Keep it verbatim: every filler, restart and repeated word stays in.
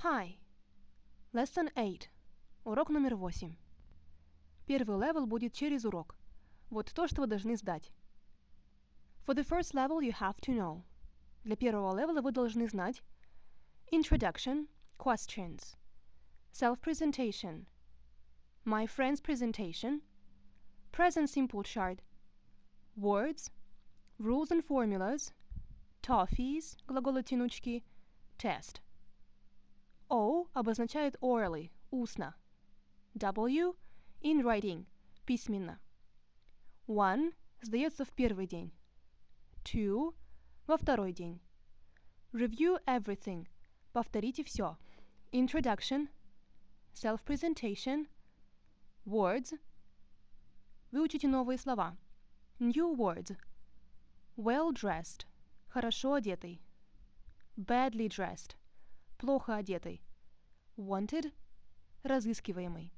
Hi. Lesson eight. Урок номер восемь. Первый левел будет через урок. Вот то, что вы должны сдать. For the first level you have to know. Для первого левела вы должны знать Introduction, questions. Self-presentation. My friend's presentation. Present simple chart. Words. Rules and formulas. Toffees, глаголы тянучки. Test. O обозначает orally, устно. W – in writing, письменно. One сдается в первый день. Two – во второй день. Review everything – повторите все. Introduction, self-presentation, words – выучите новые слова. New words – well-dressed – хорошо одетый. Badly dressed – плохо одетый. Wanted – разыскиваемый.